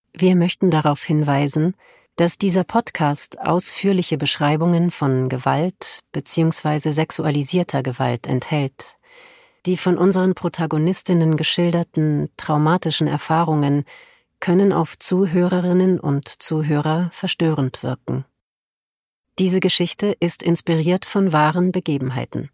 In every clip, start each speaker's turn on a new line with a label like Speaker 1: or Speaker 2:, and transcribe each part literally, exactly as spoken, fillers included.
Speaker 1: Wir möchten darauf hinweisen, dass dieser Podcast ausführliche Beschreibungen von Gewalt bzw. sexualisierter Gewalt enthält. Die von unseren Protagonistinnen geschilderten traumatischen Erfahrungen können auf Zuhörerinnen und Zuhörer verstörend wirken. Diese Geschichte ist inspiriert von wahren Begebenheiten.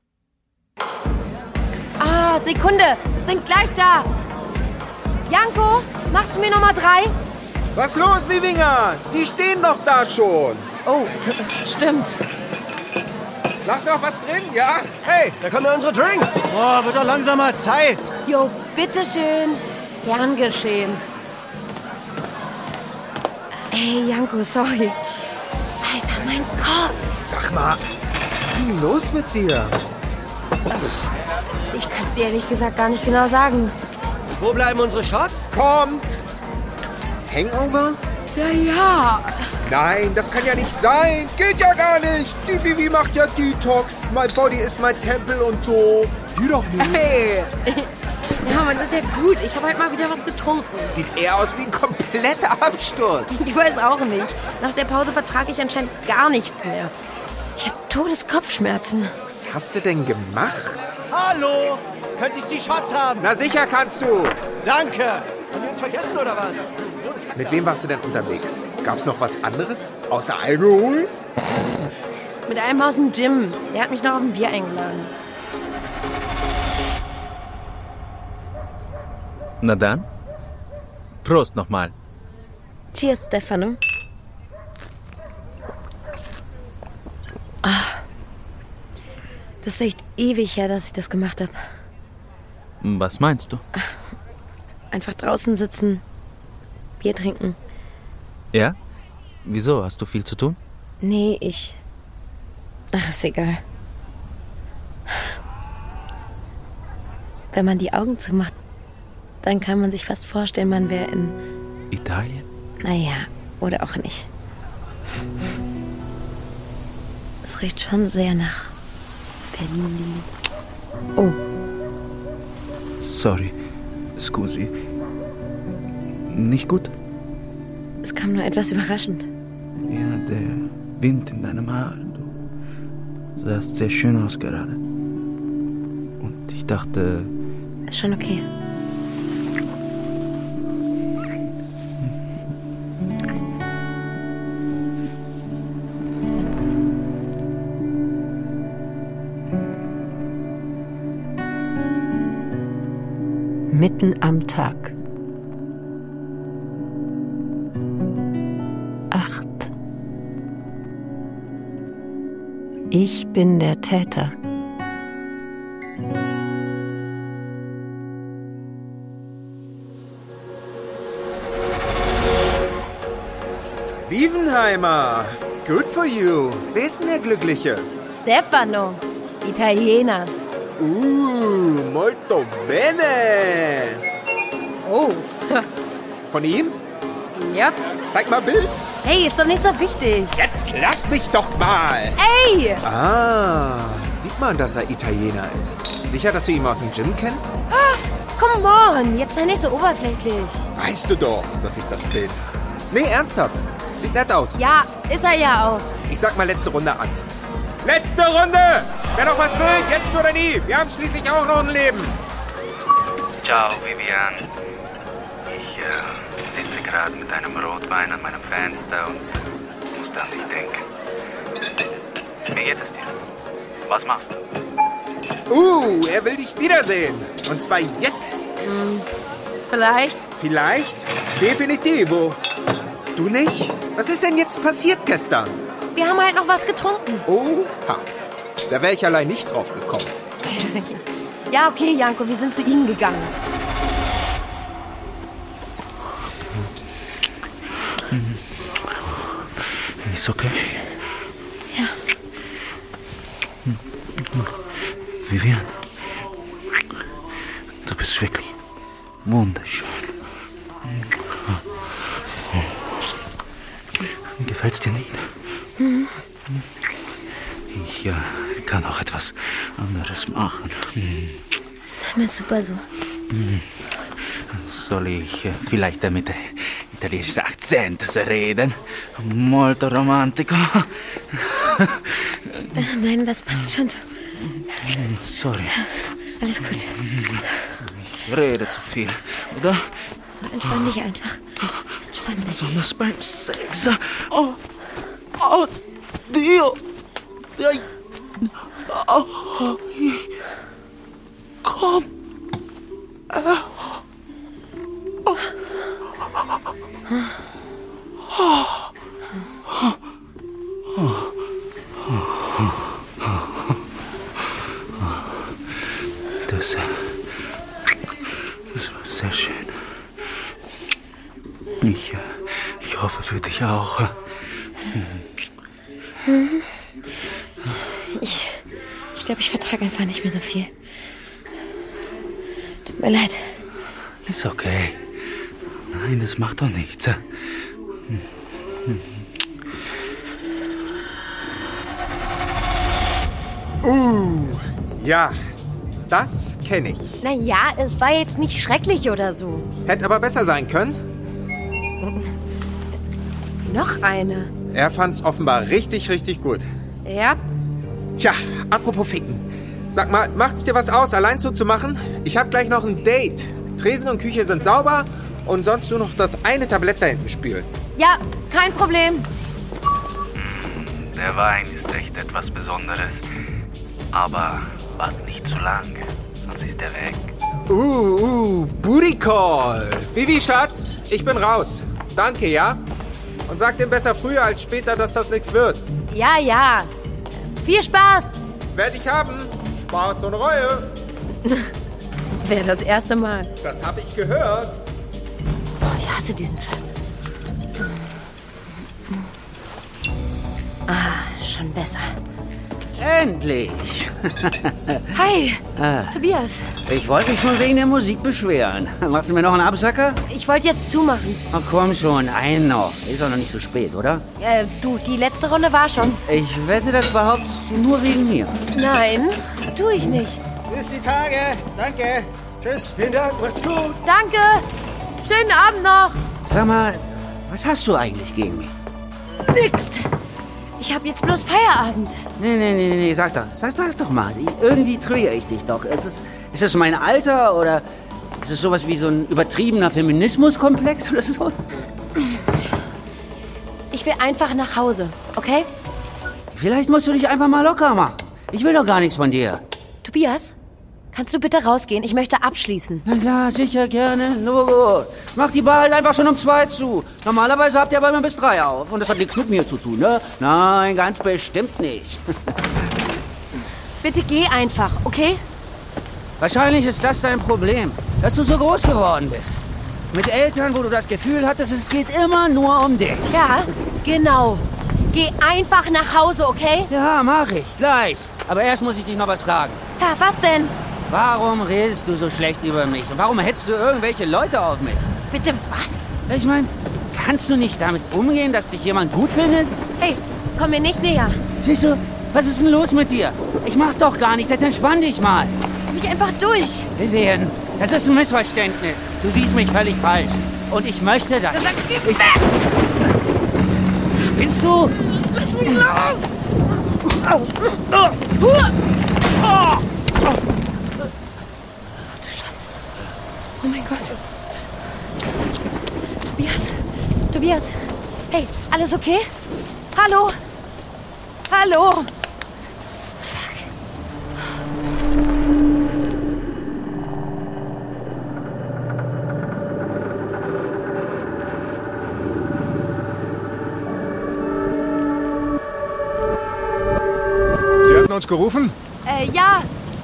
Speaker 2: Ah, Sekunde, sind gleich da. Janko, machst du mir Nummer drei?
Speaker 3: Was los, Wivinger? Die stehen doch da schon.
Speaker 2: Oh, stimmt.
Speaker 3: Lass noch was drin, ja? Hey,
Speaker 4: da kommen unsere Drinks. Boah, wird doch langsam mal Zeit.
Speaker 2: Jo, bitteschön. Gern geschehen. Hey, Janko, sorry. Alter, mein Kopf.
Speaker 3: Sag mal, was ist denn los mit dir?
Speaker 2: Ich kann es dir ehrlich gesagt gar nicht genau sagen.
Speaker 4: Wo bleiben unsere Shots?
Speaker 3: Kommt. Hangover?
Speaker 2: Ja, ja.
Speaker 3: Nein, das kann ja nicht sein. Geht ja gar nicht. Die Vivi macht ja Detox. My body is my temple und so. Die doch nicht.
Speaker 2: Hey. Ja, Mann, das ist ja gut. Ich habe halt mal wieder was getrunken.
Speaker 3: Sieht eher aus wie ein kompletter Absturz.
Speaker 2: Ich weiß auch nicht. Nach der Pause vertrage ich anscheinend gar nichts mehr. Ich habe Todeskopfschmerzen.
Speaker 3: Was hast du denn gemacht?
Speaker 4: Hallo! Könnte ich die Shots haben?
Speaker 3: Na sicher kannst du.
Speaker 4: Danke. Haben wir uns vergessen oder was?
Speaker 3: Mit wem warst du denn unterwegs? Gab's noch was anderes? Außer Alkohol?
Speaker 2: Mit einem aus dem Gym. Der hat mich noch auf ein Bier eingeladen.
Speaker 5: Na dann, Prost nochmal.
Speaker 2: Cheers, Stefano. Ah, das ist echt ewig her, dass ich das gemacht habe.
Speaker 5: Was meinst du?
Speaker 2: Einfach draußen sitzen, Bier trinken.
Speaker 5: Ja? Wieso? Hast du viel zu tun?
Speaker 2: Nee, ich... Ach, ist egal. Wenn man die Augen zumacht, dann kann man sich fast vorstellen, man wäre in...
Speaker 5: Italien?
Speaker 2: Naja, oder auch nicht. Es riecht schon sehr nach Berlin. Oh.
Speaker 5: Sorry, scusi. Nicht gut?
Speaker 2: Es kam nur etwas überraschend.
Speaker 5: Ja, der Wind in deinem Haar. Du sahst sehr schön aus gerade. Und ich dachte...
Speaker 2: Ist schon okay.
Speaker 1: Mitten am Tag. Acht. Ich bin der Täter.
Speaker 3: Wievenheimer, good for you. Wer ist denn der Glückliche?
Speaker 2: Stefano, Italiener.
Speaker 3: Uh, molto bene.
Speaker 2: Oh.
Speaker 3: Von ihm?
Speaker 2: Ja.
Speaker 3: Zeig mal Bild.
Speaker 2: Hey, ist doch nicht so wichtig.
Speaker 3: Jetzt lass mich doch mal.
Speaker 2: Ey!
Speaker 3: Ah, sieht man, dass er Italiener ist. Sicher, dass du ihn aus dem Gym kennst?
Speaker 2: Ah, come on, jetzt sei nicht so oberflächlich.
Speaker 3: Weißt du doch, dass ich das bin. Nee, ernsthaft. Sieht nett aus.
Speaker 2: Ja, ist er ja auch.
Speaker 3: Ich sag mal letzte Runde an. Letzte Runde! Wer noch was will, jetzt oder nie. Wir haben schließlich auch noch ein Leben.
Speaker 5: Ciao, Vivian. Ich äh, sitze gerade mit einem Rotwein an meinem Fenster und muss an dich denken. Wie geht es dir? Was machst du?
Speaker 3: Uh, er will dich wiedersehen. Und zwar jetzt.
Speaker 2: Hm, vielleicht.
Speaker 3: Vielleicht? Definitivo. Du nicht? Was ist denn jetzt passiert gestern?
Speaker 2: Wir haben halt noch was getrunken.
Speaker 3: Oha. Da wäre ich allein nicht drauf gekommen.
Speaker 2: Ja, okay, Janko, wir sind zu ihm gegangen.
Speaker 5: Ist okay?
Speaker 2: Ja.
Speaker 5: Vivian, du bist wirklich wunderschön. Gefällt's dir nicht?
Speaker 2: Mhm.
Speaker 5: Ich äh, kann auch etwas anderes machen.
Speaker 2: Na, super so.
Speaker 5: Soll ich äh, vielleicht damit italienischen Akzent zu reden. Molto romantico.
Speaker 2: Nein, das passt schon so.
Speaker 5: Sorry.
Speaker 2: Alles gut.
Speaker 5: Ich rede zu viel, oder?
Speaker 2: Entspann dich einfach. Entspann dich.
Speaker 5: Besonders beim Sex. Oh, oh, Dio. Ay. Oh, komm. Oh. Das, das war sehr schön. Ich, ich hoffe für dich auch.
Speaker 2: Ich, ich glaube, ich vertrage einfach nicht mehr so viel. Tut mir leid.
Speaker 5: Ist okay. Nein, das macht doch nichts.
Speaker 3: Uh, ja, das kenne ich.
Speaker 2: Naja, es war jetzt nicht schrecklich oder so.
Speaker 3: Hätte aber besser sein können.
Speaker 2: Noch eine.
Speaker 3: Er fand's offenbar richtig, richtig gut.
Speaker 2: Ja?
Speaker 3: Tja, apropos Ficken. Sag mal, macht's dir was aus, allein zuzumachen? Ich hab gleich noch ein Date. Tresen und Küche sind sauber und sonst nur noch das eine Tablett da hinten spielen.
Speaker 2: Ja, kein Problem.
Speaker 5: Der Wein ist echt etwas Besonderes. Aber wart nicht zu lang, sonst ist er weg.
Speaker 3: Uh, uh, Booty Call. Vivi, Schatz, ich bin raus. Danke, ja? Und sag dem besser früher als später, dass das nichts wird.
Speaker 2: Ja, ja. Viel Spaß.
Speaker 3: Werd ich haben. Spaß und Reue.
Speaker 2: Wäre das erste Mal.
Speaker 3: Das hab ich gehört.
Speaker 2: Oh, ich hasse diesen Chat. Ah, schon besser.
Speaker 6: Endlich!
Speaker 2: Hi, Tobias.
Speaker 6: Ich wollte mich schon wegen der Musik beschweren. Machst du mir noch einen Absacker?
Speaker 2: Ich wollte jetzt zumachen.
Speaker 6: Ach komm schon, einen noch. Ist doch noch nicht so spät, oder?
Speaker 2: Äh, du, die letzte Runde war schon.
Speaker 6: Ich wette, das behauptest du nur wegen mir.
Speaker 2: Nein, tu ich nicht.
Speaker 4: Bis die Tage. Danke. Tschüss. Vielen Dank. Macht's gut.
Speaker 2: Danke. Schönen Abend noch.
Speaker 6: Sag mal, was hast du eigentlich gegen mich?
Speaker 2: Nix. Ich hab jetzt bloß Feierabend.
Speaker 6: Nee, nee, nee, nee, sag doch, sag, sag doch mal. Ich, irgendwie triere ich dich doch. Ist es, ist es mein Alter oder ist es sowas wie so ein übertriebener Feminismuskomplex oder so?
Speaker 2: Ich will einfach nach Hause, okay?
Speaker 6: Vielleicht musst du dich einfach mal locker machen. Ich will doch gar nichts von dir.
Speaker 2: Tobias, kannst du bitte rausgehen? Ich möchte abschließen.
Speaker 6: Na klar, sicher, gerne. Logo. Mach die Bar halt einfach schon um zwei zu. Normalerweise habt ihr aber immer bis drei auf. Und das hat nichts mit mir zu tun, ne? Nein, ganz bestimmt nicht.
Speaker 2: Bitte geh einfach, okay?
Speaker 6: Wahrscheinlich ist das dein Problem, dass du so groß geworden bist. Mit Eltern, wo du das Gefühl hattest, es geht immer nur um dich.
Speaker 2: Ja, genau. Geh einfach nach Hause, okay?
Speaker 6: Ja, mach ich, gleich. Aber erst muss ich dich noch was fragen.
Speaker 2: Ja, was denn?
Speaker 6: Warum redest du so schlecht über mich? Und warum hetzt du irgendwelche Leute auf mich?
Speaker 2: Bitte was?
Speaker 6: Ich meine, kannst du nicht damit umgehen, dass dich jemand gut findet?
Speaker 2: Hey, komm mir nicht näher.
Speaker 6: Siehst du, was ist denn los mit dir? Ich mach doch gar nichts, jetzt entspann dich mal.
Speaker 2: Lass mich einfach durch.
Speaker 6: Vivian, das ist ein Missverständnis. Du siehst mich völlig falsch. Und ich möchte das.
Speaker 2: Sag, geh
Speaker 6: Ich-
Speaker 2: weg!
Speaker 6: Spinnst du?
Speaker 2: Lass mich los! Du Scheiße. Oh mein Gott. Tobias. Tobias. Hey, alles okay? Hallo? Hallo? Fuck.
Speaker 7: Sie hatten uns gerufen?
Speaker 2: Äh, ja.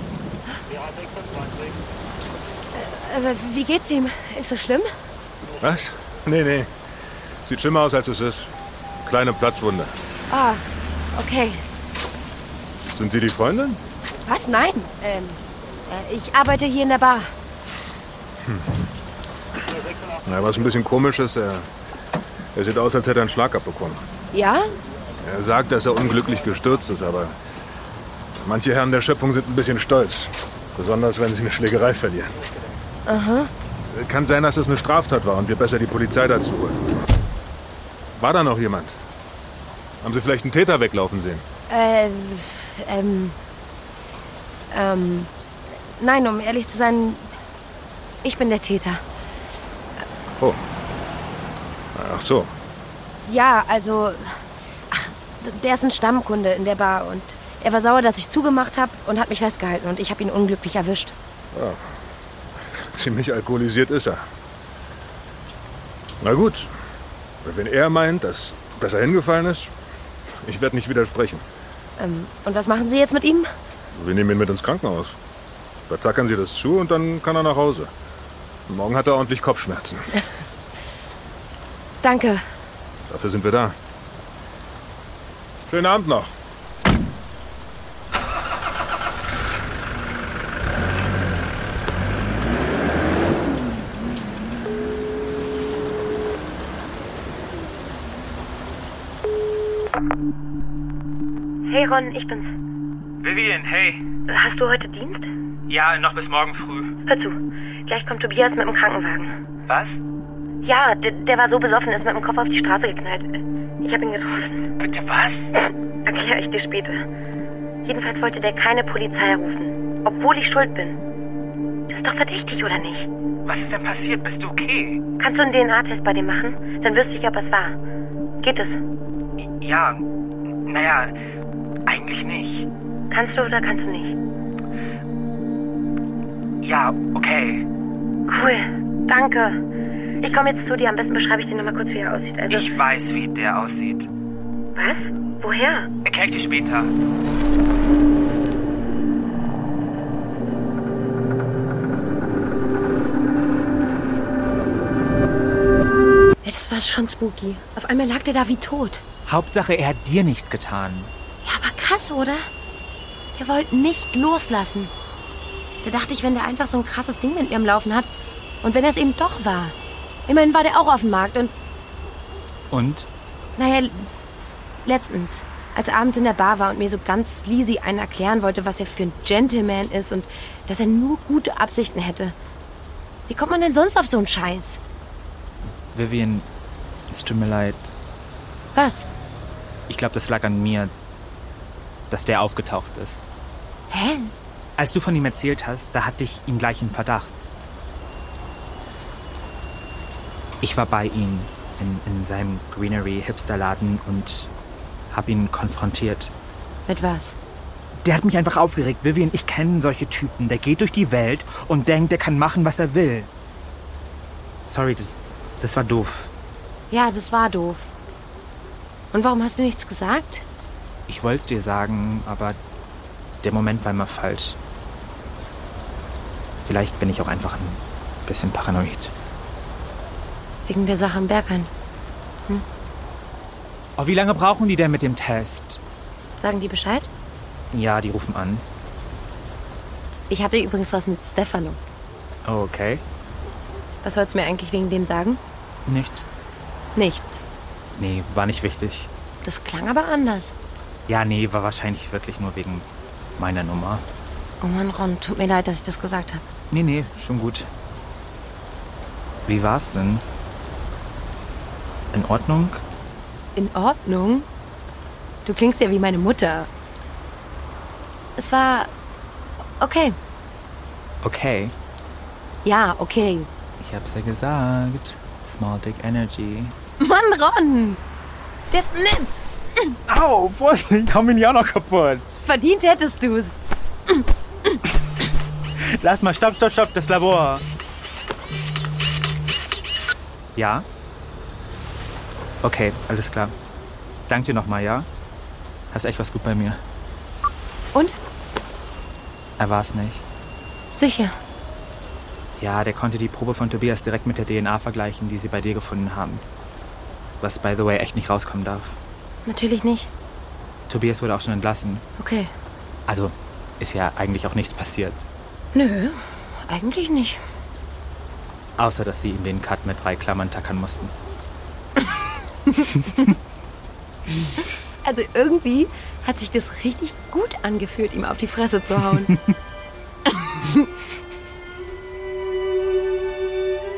Speaker 2: Äh, äh, wie geht's ihm? Ist das schlimm?
Speaker 7: Was? Nee, nee. Sieht schlimmer aus, als es ist. Kleine Platzwunde.
Speaker 2: Ah, okay.
Speaker 7: Sind Sie die Freundin?
Speaker 2: Was? Nein. Ähm, äh, ich arbeite hier in der Bar.
Speaker 7: Na, was ein bisschen komisch ist, er, er sieht aus, als hätte er einen Schlag abbekommen.
Speaker 2: Ja?
Speaker 7: Er sagt, dass er unglücklich gestürzt ist, aber manche Herren der Schöpfung sind ein bisschen stolz. Besonders, wenn sie eine Schlägerei verlieren.
Speaker 2: Aha.
Speaker 7: Kann sein, dass es eine Straftat war und wir besser die Polizei dazu holen. War da noch jemand? Haben Sie vielleicht einen Täter weglaufen sehen?
Speaker 2: Äh, ähm, ähm, nein, um ehrlich zu sein, ich bin der Täter.
Speaker 7: Oh. Ach so.
Speaker 2: Ja, also, ach, der ist ein Stammkunde in der Bar und er war sauer, dass ich zugemacht habe und hat mich festgehalten und ich habe ihn unglücklich erwischt.
Speaker 7: Ja. Ziemlich alkoholisiert ist er. Na gut, wenn er meint, dass besser hingefallen ist, ich werde nicht widersprechen.
Speaker 2: Ähm, und was machen Sie jetzt mit ihm?
Speaker 7: Wir nehmen ihn mit ins Krankenhaus. Da tackern Sie das zu und dann kann er nach Hause. Morgen hat er ordentlich Kopfschmerzen.
Speaker 2: Danke.
Speaker 7: Dafür sind wir da. Schönen Abend noch.
Speaker 2: Hey Ron, ich bin's.
Speaker 5: Vivian, hey.
Speaker 2: Hast du heute Dienst?
Speaker 5: Ja, noch bis morgen früh.
Speaker 2: Hör zu, gleich kommt Tobias mit dem Krankenwagen.
Speaker 5: Was?
Speaker 2: Ja, der, der war so besoffen, ist mit dem Kopf auf die Straße geknallt. Ich habe ihn getroffen.
Speaker 5: Bitte was?
Speaker 2: Erkläre ich dir später. Jedenfalls wollte der keine Polizei rufen, obwohl ich schuld bin. Das ist doch verdächtig, oder nicht?
Speaker 5: Was ist denn passiert? Bist du okay?
Speaker 2: Kannst du einen D N A-Test bei dem machen? Dann wüsste ich, ob es war. Geht es?
Speaker 5: Ja, naja, eigentlich nicht.
Speaker 2: Kannst du oder kannst du nicht?
Speaker 5: Ja, okay.
Speaker 2: Cool, danke. Ich komme jetzt zu dir. Am besten beschreibe ich dir nochmal kurz, wie er aussieht. Also,
Speaker 5: Ich weiß, wie der aussieht.
Speaker 2: was? Woher?
Speaker 5: Erklär ich dir später.
Speaker 2: Ja, das war schon spooky. Auf einmal lag der da wie tot.
Speaker 8: Hauptsache, er hat dir nichts getan.
Speaker 2: Ja, aber krass, oder? Der wollte nicht loslassen. Da dachte ich, wenn der einfach so ein krasses Ding mit mir am Laufen hat und wenn er es eben doch war. Immerhin war der auch auf dem Markt und,
Speaker 8: Und?
Speaker 2: naja, letztens, als er abends in der Bar war und mir so ganz sleazy einen erklären wollte, was er für ein Gentleman ist und dass er nur gute Absichten hätte. Wie kommt man denn sonst auf so einen Scheiß?
Speaker 8: Vivian, es tut mir leid.
Speaker 2: Was?
Speaker 8: Ich glaube, das lag an mir, dass der aufgetaucht ist.
Speaker 2: Hä?
Speaker 8: Als du von ihm erzählt hast, da hatte ich ihn gleich im Verdacht. Ich war bei ihm in, in seinem Greenery-Hipster-Laden und hab ihn konfrontiert.
Speaker 2: Mit was?
Speaker 8: Der hat mich einfach aufgeregt. Vivian, ich kenne solche Typen. Der geht durch die Welt und denkt, der kann machen, was er will. Sorry, das, das war doof.
Speaker 2: Ja, das war doof. Und warum hast du nichts gesagt?
Speaker 8: Ich wollte es dir sagen, aber der Moment war immer falsch. Vielleicht bin ich auch einfach ein bisschen paranoid.
Speaker 2: Wegen der Sache am Berghain. Hm?
Speaker 8: Oh, wie lange brauchen die denn mit dem Test?
Speaker 2: Sagen die Bescheid?
Speaker 8: Ja, die rufen an.
Speaker 2: Ich hatte übrigens was mit Stefano.
Speaker 8: Oh, okay.
Speaker 2: Was wolltest du mir eigentlich wegen dem sagen?
Speaker 8: Nichts.
Speaker 2: Nichts.
Speaker 8: Nee, war nicht wichtig.
Speaker 2: Das klang aber anders.
Speaker 8: Ja, nee, war wahrscheinlich wirklich nur wegen meiner Nummer.
Speaker 2: Oh Mann, Ron, tut mir leid, dass ich das gesagt habe.
Speaker 8: Nee, nee, schon gut. Wie war's denn? In Ordnung?
Speaker 2: In Ordnung? Du klingst ja wie meine Mutter. Es war okay.
Speaker 8: Okay.
Speaker 2: Ja, okay.
Speaker 8: Ich hab's ja gesagt. Small Dick Energy.
Speaker 2: Mann, Ron! Der ist nett.
Speaker 8: Au, Vorsicht, hau mir ja noch kaputt.
Speaker 2: Verdient hättest du's.
Speaker 8: Lass mal, stopp, stopp, stopp, das Labor. Ja? Okay, alles klar. Dank dir nochmal, ja? Hast echt was gut bei mir.
Speaker 2: Und?
Speaker 8: Er war's nicht.
Speaker 2: Sicher.
Speaker 8: Ja, der konnte die Probe von Tobias direkt mit der D N A vergleichen, die sie bei dir gefunden haben. Was, by the way, echt nicht rauskommen darf.
Speaker 2: Natürlich nicht.
Speaker 8: Tobias wurde auch schon entlassen.
Speaker 2: Okay.
Speaker 8: Also, ist ja eigentlich auch nichts passiert.
Speaker 2: Nö, eigentlich nicht.
Speaker 8: Außer, dass sie ihm den Cut mit drei Klammern tackern mussten.
Speaker 2: Also irgendwie hat sich das richtig gut angefühlt, ihm auf die Fresse zu hauen.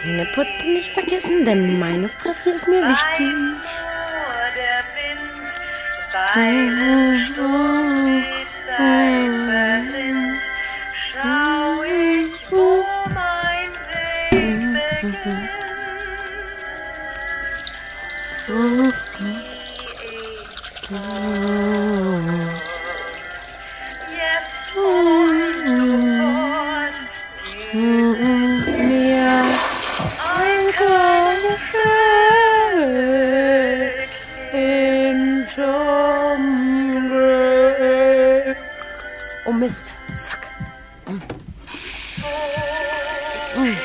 Speaker 2: Zähneputzen nicht vergessen, denn meine Fresse ist mir wichtig.
Speaker 9: Schau ich, wo mein Weg beginnt. Jetzt und sofort
Speaker 2: Mir
Speaker 9: ein kleines Stück in zum Glück.
Speaker 2: Oh Mist. Fuck. Mm.
Speaker 9: Mm.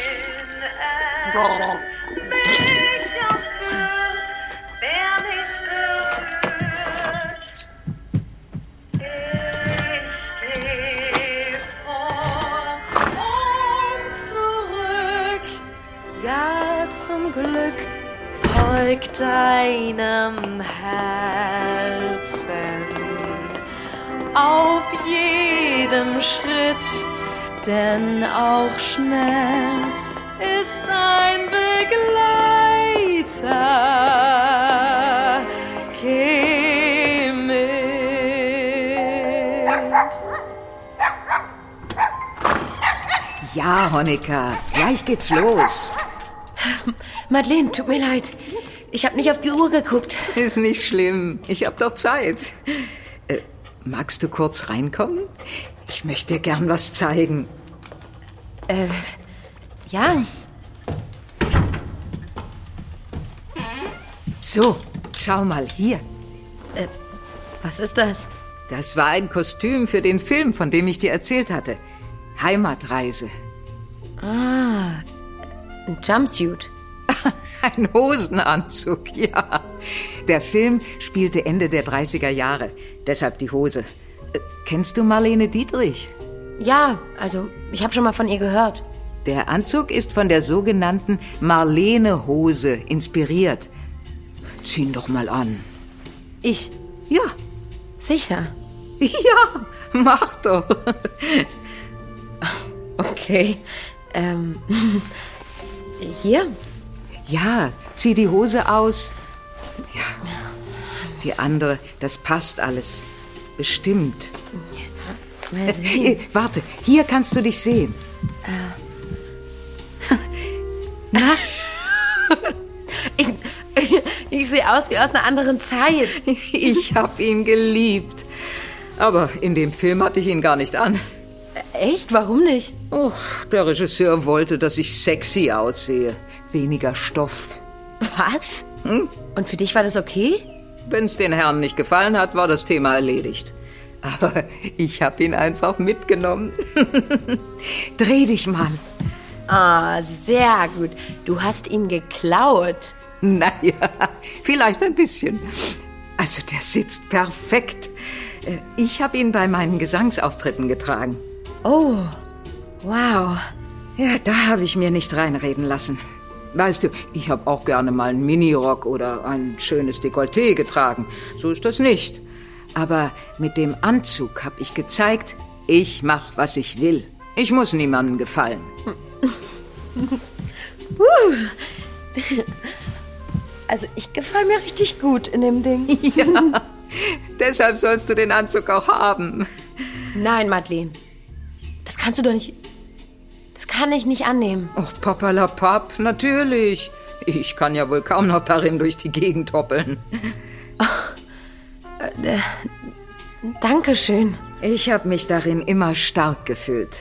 Speaker 9: Mich aufführt, wer nicht berührt. Ich steh vor und zurück. Ja, zum Glück folgt deinem Herzen. Auf jedem Schritt, denn auch Schmerz ist ein Begleiter. Geh mit.
Speaker 10: Ja, Honecker, gleich geht's los.
Speaker 2: Madeleine, tut mir leid. Ich habe nicht auf die Uhr geguckt.
Speaker 10: Ist nicht schlimm, ich hab doch Zeit. Äh, magst du kurz reinkommen? Ich möchte dir gern was zeigen.
Speaker 2: Äh, ja.
Speaker 10: So, schau mal, hier.
Speaker 2: Äh, was ist das?
Speaker 10: Das war ein Kostüm für den Film, von dem ich dir erzählt hatte. Heimatreise.
Speaker 2: Ah, ein Jumpsuit.
Speaker 10: Ein Hosenanzug, ja. Der Film spielte Ende der dreißiger Jahre, deshalb die Hose. Äh, kennst du Marlene Dietrich?
Speaker 2: Ja, also ich habe schon mal von ihr gehört.
Speaker 10: Der Anzug ist von der sogenannten Marlene-Hose inspiriert. Zieh ihn doch mal an.
Speaker 2: Ich?
Speaker 10: Ja.
Speaker 2: Sicher?
Speaker 10: Ja, mach doch.
Speaker 2: Okay. Ähm, hier?
Speaker 10: Ja, zieh die Hose aus. Ja, die andere, das passt alles. Bestimmt.
Speaker 2: Mal sehen.
Speaker 10: Äh, warte, hier kannst du dich sehen.
Speaker 2: Äh. Na? ich, ich, ich sehe aus wie aus einer anderen Zeit.
Speaker 10: Ich hab ihn geliebt. Aber in dem Film hatte ich ihn gar nicht an.
Speaker 2: Echt? Warum nicht?
Speaker 10: Oh, der Regisseur wollte, dass ich sexy aussehe. Weniger Stoff.
Speaker 2: Was?
Speaker 10: Hm?
Speaker 2: Und für dich war das okay?
Speaker 10: Wenn's den Herrn nicht gefallen hat, war das Thema erledigt. Aber ich hab ihn einfach mitgenommen. Dreh dich mal.
Speaker 2: Ah, sehr gut. Du hast ihn geklaut.
Speaker 10: Naja, vielleicht ein bisschen. Also der sitzt perfekt. Ich habe ihn bei meinen Gesangsauftritten getragen.
Speaker 2: Oh, wow.
Speaker 10: Ja, da habe ich mir nicht reinreden lassen. Weißt du, ich habe auch gerne mal einen Minirock oder ein schönes Dekolleté getragen. So ist das nicht. Aber mit dem Anzug habe ich gezeigt, ich mache, was ich will. Ich muss niemandem gefallen.
Speaker 2: Also ich gefalle mir richtig gut in dem Ding.
Speaker 10: Ja, deshalb sollst du den Anzug auch haben.
Speaker 2: Nein, Madeleine. Das kannst du doch nicht... Das kann ich nicht annehmen.
Speaker 10: Och, papalapap, natürlich. Ich kann ja wohl kaum noch darin durch die Gegend hoppeln.
Speaker 2: Oh, äh, Dankeschön.
Speaker 10: Ich habe mich darin immer stark gefühlt.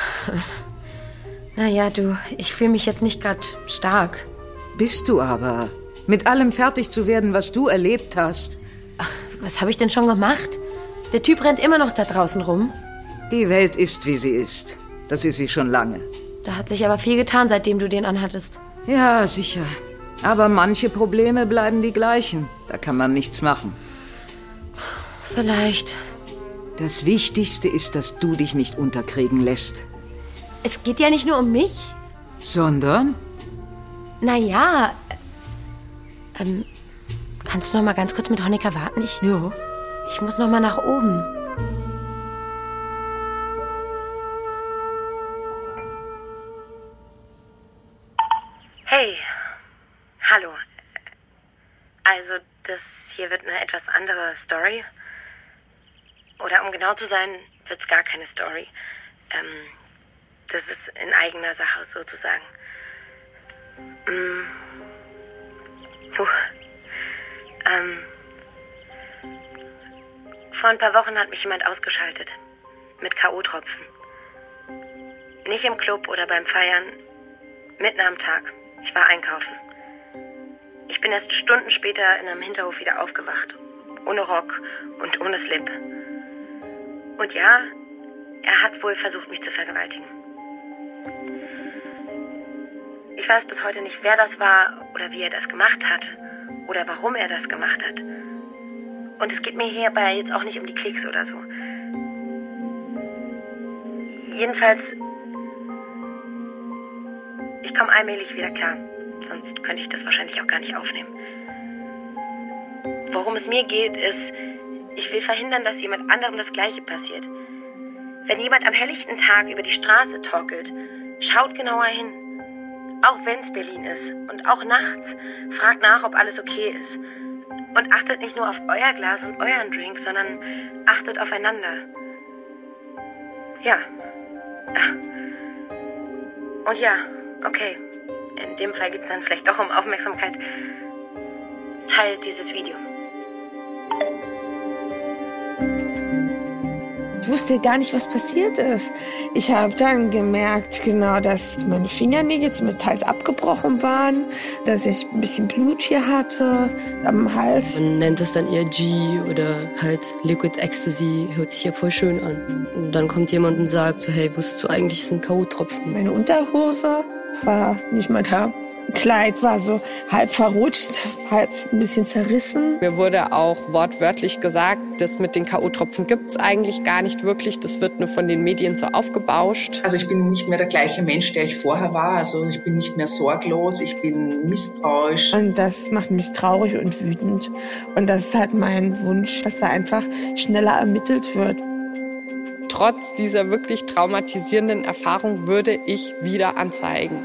Speaker 2: Naja, du, ich fühle mich jetzt nicht gerade stark.
Speaker 10: Bist du aber. Mit allem fertig zu werden, was du erlebt hast.
Speaker 2: Ach, was habe ich denn schon gemacht? Der Typ rennt immer noch da draußen rum.
Speaker 10: Die Welt ist, wie sie ist. Das ist sie schon lange.
Speaker 2: Da hat sich aber viel getan, seitdem du den anhattest.
Speaker 10: Ja, sicher. Aber manche Probleme bleiben die gleichen. Da kann man nichts machen.
Speaker 2: Vielleicht.
Speaker 10: Das Wichtigste ist, dass du dich nicht unterkriegen lässt.
Speaker 2: Es geht ja nicht nur um mich.
Speaker 10: Sondern?
Speaker 2: Naja, ähm, kannst du noch mal ganz kurz mit Honecker warten? Ich,
Speaker 10: ja.
Speaker 2: Ich muss noch mal nach oben. Hey, hallo. Also, das hier wird eine etwas andere Story. Oder um genau zu sein, wird es gar keine Story. Ähm, das ist in eigener Sache sozusagen. Mm. Puh. Ähm. Vor ein paar Wochen hat mich jemand ausgeschaltet. Mit K O-Tropfen. Nicht im Club oder beim Feiern. Mitten am Tag. Ich war einkaufen. Ich bin erst Stunden später in einem Hinterhof wieder aufgewacht. Ohne Rock und ohne Slip. Und ja, er hat wohl versucht, mich zu vergewaltigen. Ich weiß bis heute nicht, wer das war oder wie er das gemacht hat. Oder warum er das gemacht hat. Und es geht mir hierbei jetzt auch nicht um die Klicks oder so. Jedenfalls, ich komme allmählich wieder klar. Sonst könnte ich das wahrscheinlich auch gar nicht aufnehmen. Worum es mir geht, ist, ich will verhindern, dass jemand anderem das Gleiche passiert. Wenn jemand am helllichten Tag über die Straße torkelt, schaut genauer hin. Auch wenn es Berlin ist und auch nachts, fragt nach, ob alles okay ist. Und achtet nicht nur auf euer Glas und euren Drink, sondern achtet aufeinander. Ja. Und ja, okay. In dem Fall geht es dann vielleicht doch um Aufmerksamkeit. Teilt dieses Video.
Speaker 11: Ich wusste gar nicht, was passiert ist. Ich habe dann gemerkt, genau, dass meine Fingernägel zum Teils abgebrochen waren, dass ich ein bisschen Blut hier hatte am Hals.
Speaker 12: Man nennt es dann eher G oder halt Liquid Ecstasy, hört sich ja voll schön an. Und dann kommt jemand und sagt so, hey, wusstest du eigentlich, es sind K O-Tropfen?
Speaker 11: Meine Unterhose war nicht mal da. Kleid war so halb verrutscht, halb ein bisschen zerrissen.
Speaker 13: Mir wurde auch wortwörtlich gesagt, das mit den K O-Tropfen gibt's eigentlich gar nicht wirklich. Das wird nur von den Medien so aufgebauscht.
Speaker 14: Also ich bin nicht mehr der gleiche Mensch, der ich vorher war. Also ich bin nicht mehr sorglos, ich bin misstrauisch.
Speaker 11: Und das macht mich traurig und wütend. Und das ist halt mein Wunsch, dass da einfach schneller ermittelt wird.
Speaker 13: Trotz dieser wirklich traumatisierenden Erfahrung würde ich wieder anzeigen.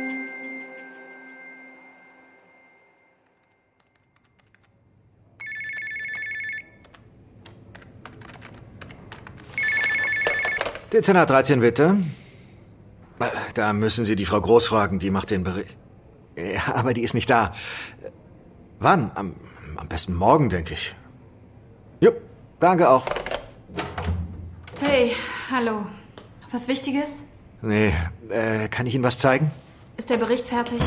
Speaker 15: Dezernat dreizehn, bitte. Da müssen Sie die Frau Groß fragen, die macht den Bericht. Ja, aber die ist nicht da. Wann? Am, am besten morgen, denke ich. Jupp, danke auch.
Speaker 16: Hey, hallo. Was Wichtiges?
Speaker 15: Nee, äh, kann ich Ihnen was zeigen?
Speaker 16: Ist der Bericht fertig?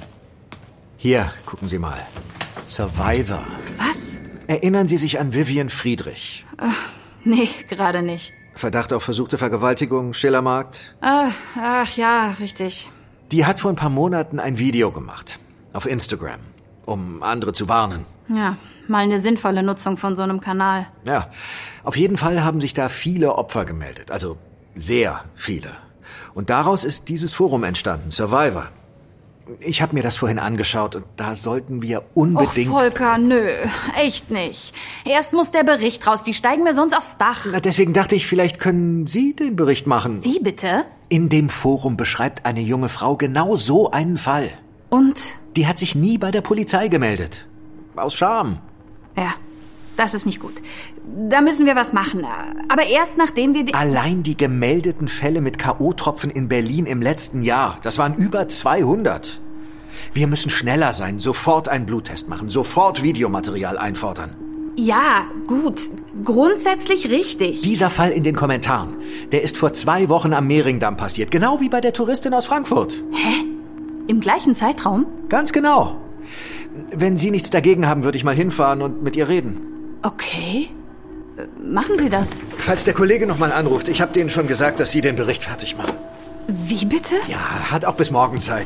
Speaker 15: Hier, gucken Sie mal. Survivor.
Speaker 16: Was?
Speaker 15: Erinnern Sie sich an Vivian Friedrich?
Speaker 16: Ach, nee, gerade nicht.
Speaker 15: Verdacht auf versuchte Vergewaltigung, Schillermarkt?
Speaker 16: Ah, ach ja, richtig.
Speaker 15: Die hat vor ein paar Monaten ein Video gemacht. Auf Instagram. Um andere zu warnen.
Speaker 16: Ja, mal eine sinnvolle Nutzung von so einem Kanal.
Speaker 15: Ja, auf jeden Fall haben sich da viele Opfer gemeldet. Also sehr viele. Und daraus ist dieses Forum entstanden, Survivor. Ich habe mir das vorhin angeschaut und da sollten wir unbedingt...
Speaker 16: Och, Volker, nö, echt nicht. Erst muss der Bericht raus, die steigen mir sonst aufs Dach.
Speaker 15: Na, deswegen dachte ich, vielleicht können Sie den Bericht machen.
Speaker 16: Wie bitte?
Speaker 15: In dem Forum beschreibt eine junge Frau genau so einen Fall.
Speaker 16: Und?
Speaker 15: Die hat sich nie bei der Polizei gemeldet. Aus Scham.
Speaker 16: Ja, das ist nicht gut. Da müssen wir was machen. Aber erst nachdem wir... Die
Speaker 15: Allein die gemeldeten Fälle mit K O-Tropfen in Berlin im letzten Jahr, das waren über zweihundert. Wir müssen schneller sein, sofort einen Bluttest machen, sofort Videomaterial einfordern.
Speaker 16: Ja, gut. Grundsätzlich richtig.
Speaker 15: Dieser Fall in den Kommentaren, der ist vor zwei Wochen am Mehringdamm passiert. Genau wie bei der Touristin aus Frankfurt.
Speaker 16: Hä? Im gleichen Zeitraum?
Speaker 15: Ganz genau. Wenn Sie nichts dagegen haben, würde ich mal hinfahren und mit ihr reden.
Speaker 16: Okay. Machen Sie das.
Speaker 15: Falls der Kollege noch mal anruft, ich habe denen schon gesagt, dass Sie den Bericht fertig machen.
Speaker 16: Wie bitte?
Speaker 15: Ja, hat auch bis morgen Zeit.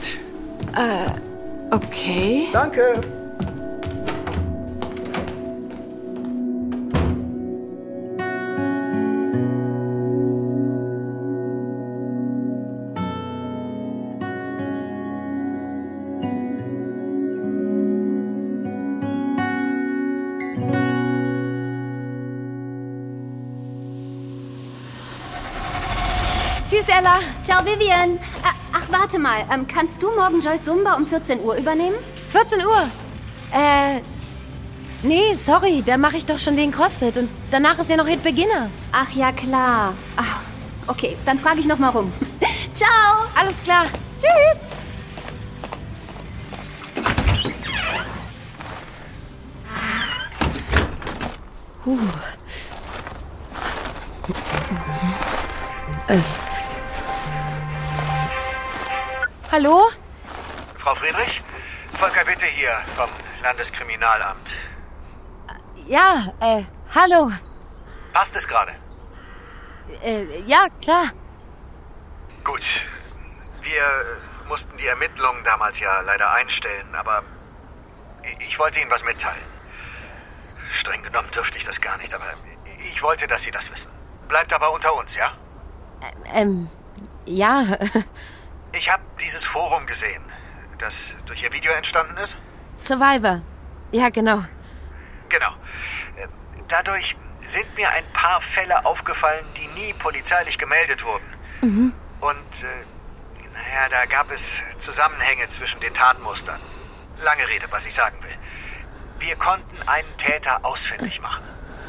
Speaker 16: Äh, okay.
Speaker 15: Danke.
Speaker 2: Tschüss, Ella. Ciao, Vivian. Ach
Speaker 16: Ach, warte mal. Ähm, kannst du morgen Joyce Zumba um vierzehn Uhr übernehmen?
Speaker 2: vierzehn Uhr? Äh, nee, sorry, da mache ich doch schon den CrossFit und danach ist ja noch Hit Beginner.
Speaker 16: Ach ja, klar. Ach, okay, dann frage ich noch mal rum. Ciao.
Speaker 2: Alles klar. Tschüss. Huh. Äh. Hallo?
Speaker 15: Frau Friedrich? Volker Witte hier vom Landeskriminalamt.
Speaker 2: Ja, äh, hallo.
Speaker 15: Passt es gerade?
Speaker 2: Äh, ja, klar.
Speaker 15: Gut. Wir mussten die Ermittlungen damals ja leider einstellen, aber ich wollte Ihnen was mitteilen. Streng genommen dürfte ich das gar nicht, aber ich wollte, dass Sie das wissen. Bleibt aber unter uns, ja?
Speaker 2: Ähm, ja.
Speaker 15: Ich habe dieses Forum gesehen, das durch Ihr Video entstanden ist.
Speaker 2: Survivor. Ja, genau.
Speaker 15: Genau. Dadurch sind mir ein paar Fälle aufgefallen, die nie polizeilich gemeldet wurden.
Speaker 2: Mhm.
Speaker 15: Und, äh, naja, da gab es Zusammenhänge zwischen den Tatmustern. Lange Rede, was ich sagen will. Wir konnten einen Täter ausfindig machen.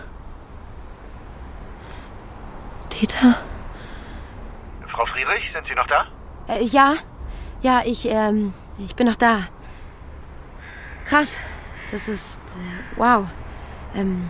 Speaker 2: Täter?
Speaker 15: Frau Friedrich, sind Sie noch da?
Speaker 2: Äh, ja. Ja, ich, ähm, ich bin noch da. Krass. Das ist, äh, wow. Ähm,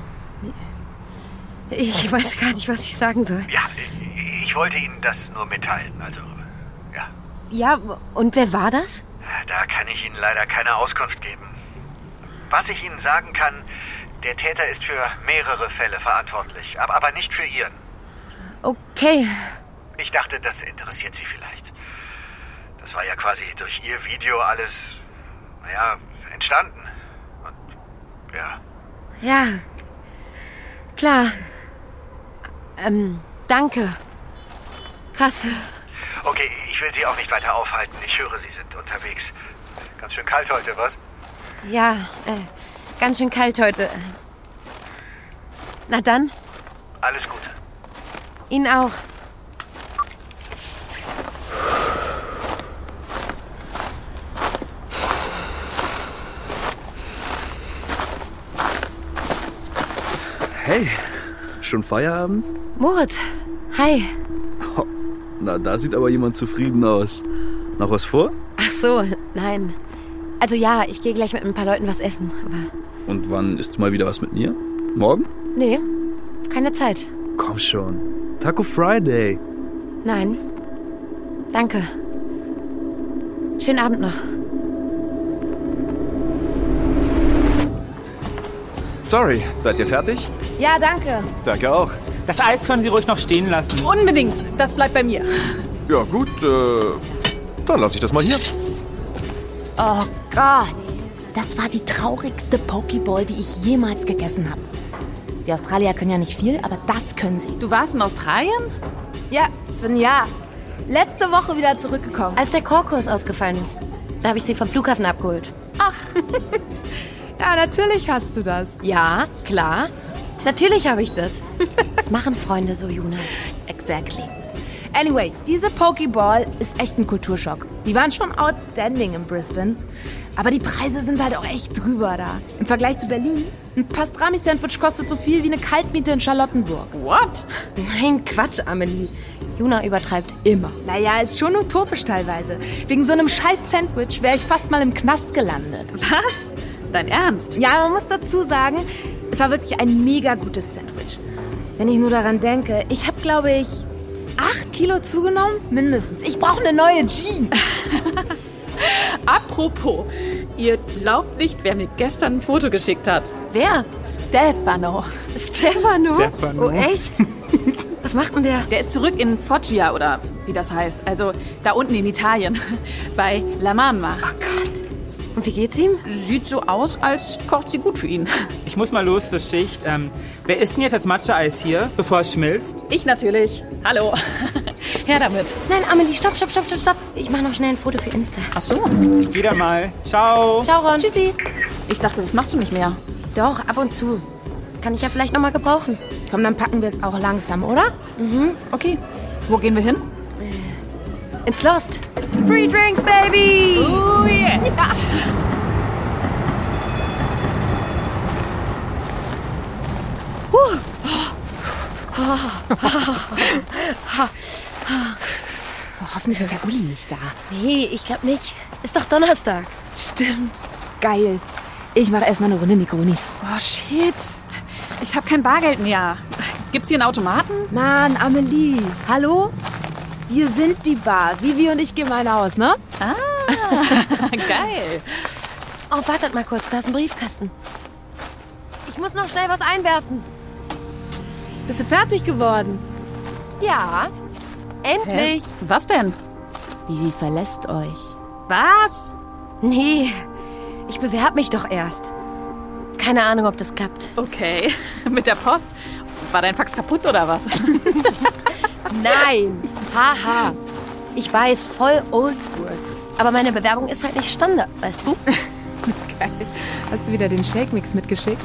Speaker 2: ich weiß gar nicht, was ich sagen soll.
Speaker 15: Ja, ich wollte Ihnen das nur mitteilen, also, ja.
Speaker 2: Ja, und wer war das?
Speaker 15: Da kann ich Ihnen leider keine Auskunft geben. Was ich Ihnen sagen kann, der Täter ist für mehrere Fälle verantwortlich, aber, aber nicht für Ihren.
Speaker 2: Okay.
Speaker 15: Ich dachte, das interessiert Sie vielleicht. Das war ja quasi durch Ihr Video alles, naja, entstanden. Und, ja.
Speaker 2: Ja, klar. Ähm, danke. Krass.
Speaker 15: Okay, ich will Sie auch nicht weiter aufhalten. Ich höre, Sie sind unterwegs. Ganz schön kalt heute, was?
Speaker 2: Ja, äh, ganz schön kalt heute. Na dann.
Speaker 15: Alles Gute.
Speaker 2: Ihnen auch.
Speaker 17: Hey, schon Feierabend?
Speaker 2: Moritz, hi.
Speaker 17: Oh, na, da sieht aber jemand zufrieden aus. Noch was vor?
Speaker 2: Ach so, nein. Also ja, ich gehe gleich mit ein paar Leuten was essen, aber...
Speaker 17: Und wann isst du mal wieder was mit mir? Morgen?
Speaker 2: Nee, keine Zeit.
Speaker 17: Komm schon. Taco Friday.
Speaker 2: Nein. Danke. Schönen Abend noch.
Speaker 18: Sorry, seid ihr fertig?
Speaker 2: Ja, danke.
Speaker 18: Danke auch.
Speaker 8: Das Eis können Sie ruhig noch stehen lassen.
Speaker 9: Unbedingt. Das bleibt bei mir.
Speaker 18: Ja gut, äh, dann lasse ich das mal hier.
Speaker 19: Oh Gott. Das war die traurigste Pokeball, die ich jemals gegessen habe. Die Australier können ja nicht viel, aber das können sie.
Speaker 9: Du warst in Australien?
Speaker 19: Ja, für ein Jahr. Letzte Woche wieder zurückgekommen.
Speaker 2: Als der Chorkurs ausgefallen ist. Da habe ich sie vom Flughafen abgeholt.
Speaker 19: Ach.
Speaker 9: Ja, natürlich hast du das.
Speaker 2: Ja, klar. Natürlich habe ich das. Das machen Freunde so, Juna.
Speaker 19: Exactly. Anyway, diese Pokeball ist echt ein Kulturschock. Die waren schon outstanding in Brisbane. Aber die Preise sind halt auch echt drüber da. Im Vergleich zu Berlin. Ein Pastrami-Sandwich kostet so viel wie eine Kaltmiete in Charlottenburg.
Speaker 2: What? Nein, Quatsch, Amelie. Juna übertreibt immer.
Speaker 19: Naja, ist schon utopisch teilweise. Wegen so einem scheiß Sandwich wäre ich fast mal im Knast gelandet.
Speaker 9: Was? Dein Ernst?
Speaker 19: Ja, man muss dazu sagen, es war wirklich ein mega gutes Sandwich. Wenn ich nur daran denke, ich habe, glaube ich, acht Kilo zugenommen, mindestens. Ich brauche eine neue Jeans.
Speaker 9: Apropos, ihr glaubt nicht, wer mir gestern ein Foto geschickt hat.
Speaker 2: Wer?
Speaker 19: Stefano.
Speaker 2: Stefano?
Speaker 8: Stefano.
Speaker 2: Oh, echt? Was macht denn der?
Speaker 9: Der ist zurück in Foggia, oder wie das heißt. Also da unten in Italien. Bei La Mama.
Speaker 2: Oh Gott. Und wie geht's ihm?
Speaker 9: Sieht so aus, als kocht sie gut für ihn.
Speaker 8: Ich muss mal los zur Schicht. Ähm, wer isst denn jetzt das Matcha-Eis hier, bevor es schmilzt?
Speaker 9: Ich natürlich. Hallo. Her damit.
Speaker 2: Nein, Amelie, stopp, stopp, stopp, stopp, stopp. Ich mache noch schnell ein Foto für Insta.
Speaker 9: Ach so.
Speaker 8: Ich geh da mal. Ciao.
Speaker 2: Ciao, Ron.
Speaker 9: Tschüssi. Ich dachte, das machst du nicht mehr.
Speaker 2: Doch, ab und zu. Kann ich ja vielleicht noch mal gebrauchen.
Speaker 19: Komm, dann packen wir es auch langsam, oder?
Speaker 2: Mhm.
Speaker 9: Okay. Wo gehen wir hin?
Speaker 2: Ins Lost. Free drinks, baby!
Speaker 9: Oh, yes! Ja.
Speaker 2: Huh.
Speaker 19: Oh, hoffentlich ist der Uli nicht da.
Speaker 2: Nee, ich glaube nicht. Ist doch Donnerstag.
Speaker 19: Stimmt. Geil. Ich mache erstmal eine Runde Negronis.
Speaker 9: Oh, shit. Ich habe kein Bargeld mehr. Gibt's hier einen Automaten?
Speaker 19: Mann, Amelie. Hallo? Wir sind die Bar. Vivi und ich gehen mal aus, ne?
Speaker 9: Ah, geil.
Speaker 2: Oh, wartet mal kurz. Da ist ein Briefkasten. Ich muss noch schnell was einwerfen.
Speaker 19: Bist du fertig geworden?
Speaker 2: Ja. Endlich.
Speaker 9: Hä? Was denn?
Speaker 19: Vivi verlässt euch.
Speaker 9: Was?
Speaker 2: Nee, ich bewerb mich doch erst. Keine Ahnung, ob das klappt.
Speaker 9: Okay, mit der Post. War dein Fax kaputt oder was?
Speaker 2: Nein, haha. Ich weiß, voll oldschool. Aber meine Bewerbung ist halt nicht Standard, weißt du?
Speaker 19: Geil. Hast du wieder den Shake-Mix mitgeschickt?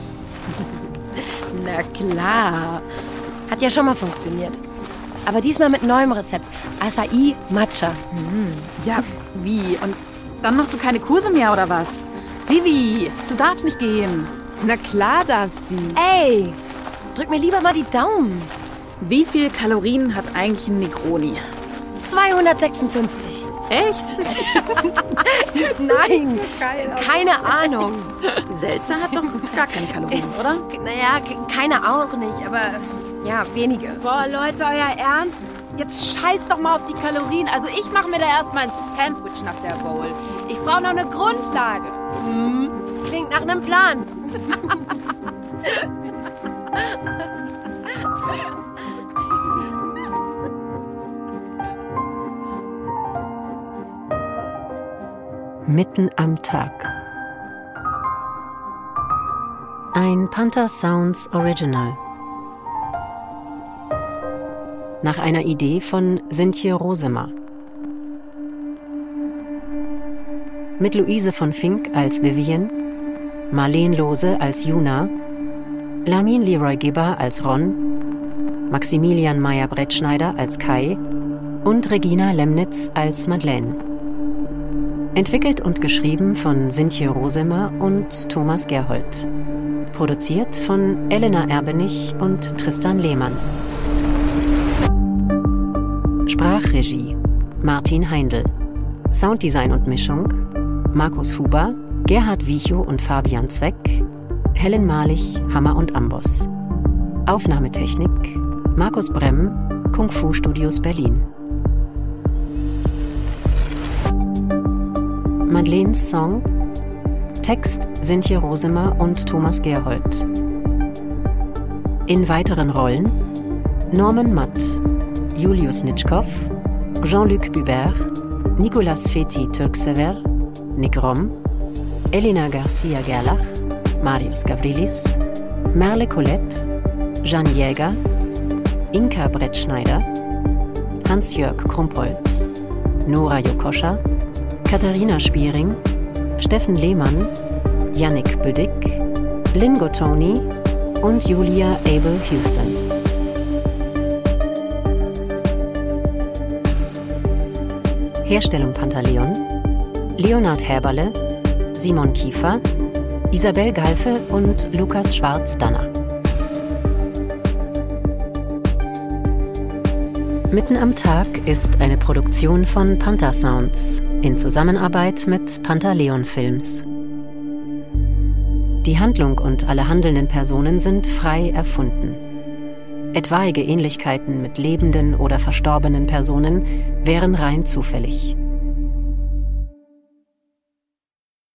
Speaker 2: Na klar. Hat ja schon mal funktioniert. Aber diesmal mit neuem Rezept. Acai Matcha.
Speaker 9: Hm. Ja, wie? Und dann machst du keine Kurse mehr, oder was? Vivi, du darfst nicht gehen.
Speaker 19: Na klar darf sie.
Speaker 2: Ey, drück mir lieber mal die Daumen.
Speaker 9: Wie viel Kalorien hat eigentlich ein Negroni?
Speaker 2: zweihundertsechsundfünfzig.
Speaker 9: Echt?
Speaker 2: Nein, keine Ahnung.
Speaker 9: Seltzer hat doch gar keine Kalorien, oder?
Speaker 2: Naja, keine auch nicht, aber ja, wenige.
Speaker 19: Boah, Leute, euer Ernst? Jetzt scheißt doch mal auf die Kalorien. Also ich mache mir da erstmal ein Sandwich nach der Bowl. Ich brauche noch eine Grundlage.
Speaker 2: Hm, klingt nach einem Plan.
Speaker 1: Mitten am Tag. Ein Panther Sounds Original. Nach einer Idee von Sintje Rosemer. Mit Luise von Fink als Vivian, Marleen Lohse als Juna, Lamin Leroy Gibber als Ron, Maximilian Meyer-Brettschneider als Kai und Regina Lemnitz als Madeleine. Entwickelt und geschrieben von Sintje Rosemer und Thomas Gerhold. Produziert von Elena Erbenich und Tristan Lehmann. Sprachregie Martin Heindl. Sounddesign und Mischung Markus Huber, Gerhard Wiechow und Fabian Zweck, Helen Malich, Hammer und Amboss. Aufnahmetechnik Markus Bremm, Kung Fu Studios Berlin. Madeleines Song, Text Sintje Rosemer und Thomas Gerhold. In weiteren Rollen Norman Matt, Julius Nitschkow, Jean-Luc Bubert, Nicolas Feti Türksever, Nick Rom, Elena Garcia Gerlach, Marius Gavrilis, Merle Colette, Jeanne Jäger, Inka Brettschneider, Hans-Jörg Krumpholz, Nora Jokoscha, Katharina Spiering, Steffen Lehmann, Yannick Büdig, Lynn Gottoni und Julia Abel Houston. Herstellung Pantaleon, Leonhard Häberle, Simon Kiefer, Isabel Galfe und Lukas Schwarz-Danner. Mitten am Tag ist eine Produktion von Panther Sounds in Zusammenarbeit mit Pantaleon Films. Die Handlung und alle handelnden Personen sind frei erfunden. Etwaige Ähnlichkeiten mit lebenden oder verstorbenen Personen wären rein zufällig.